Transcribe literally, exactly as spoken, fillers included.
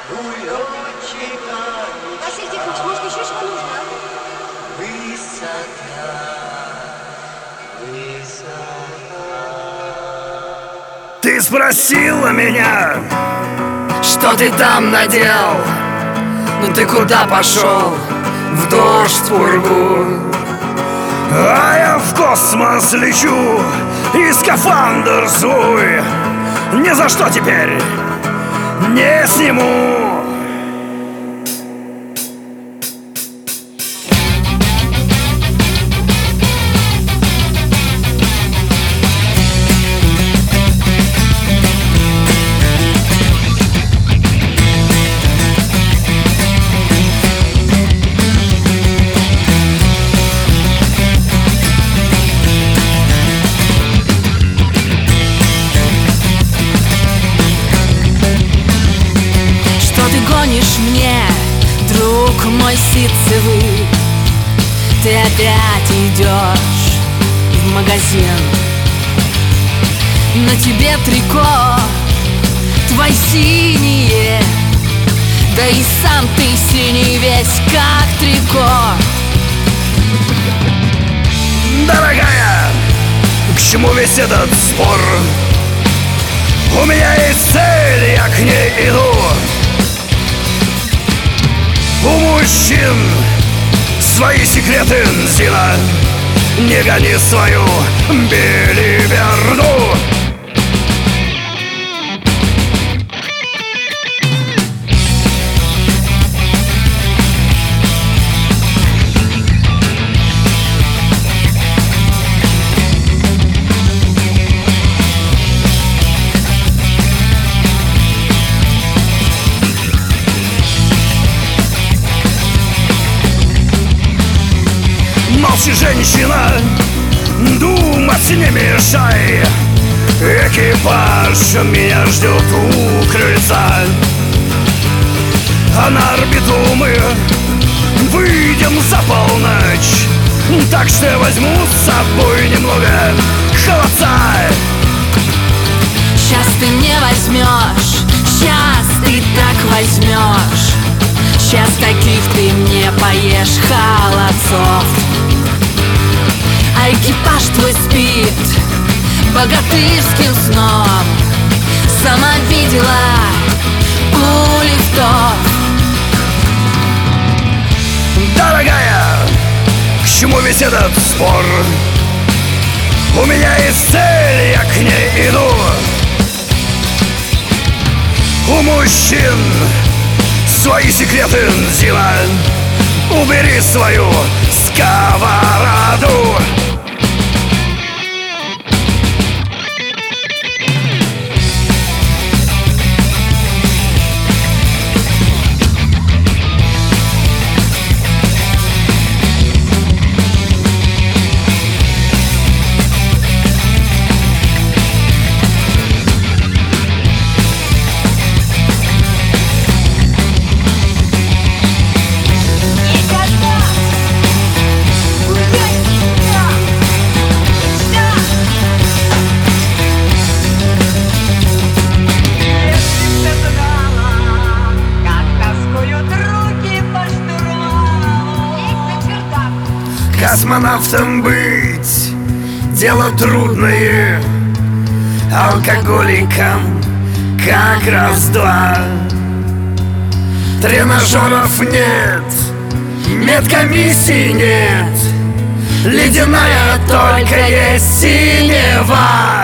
улетчика Василий Тихонович, может, еще чего нужно? высота, высота. Ты спросила меня, что ты там надел? Ну ты куда пошел? В дождь, в пургу. А я в космос лечу, и скафандр свой ни за что теперь не сниму. Мне, друг мой ситцевый, ты опять идешь в магазин. На тебе трико, твои синие, да и сам ты синий весь как трико. Дорогая, к чему весь этот спор? У меня есть цель, я к ней иду. У мужчин свои секреты, Зина, не гони свою белиберду. Молчи, женщина, думать не мешай. Экипаж меня ждет у крыльца, а на орбиту мы выйдем за полночь. Так что я возьму с собой немного холодца. Сейчас ты мне возьмешь, сейчас ты так возьмешь, сейчас таких ты мне поешь холодцов. А экипаж твой спит богатырским сном. Сама видела у лифтов. Дорогая, к чему весь этот спор? У меня есть цель, я к ней иду. У мужчин свои секреты, Зина, убери свою сковороду. Космонавтом быть дело трудное, алкоголиком как раз-два. Тренажеров нет, медкомиссии нет, ледяная только есть синева.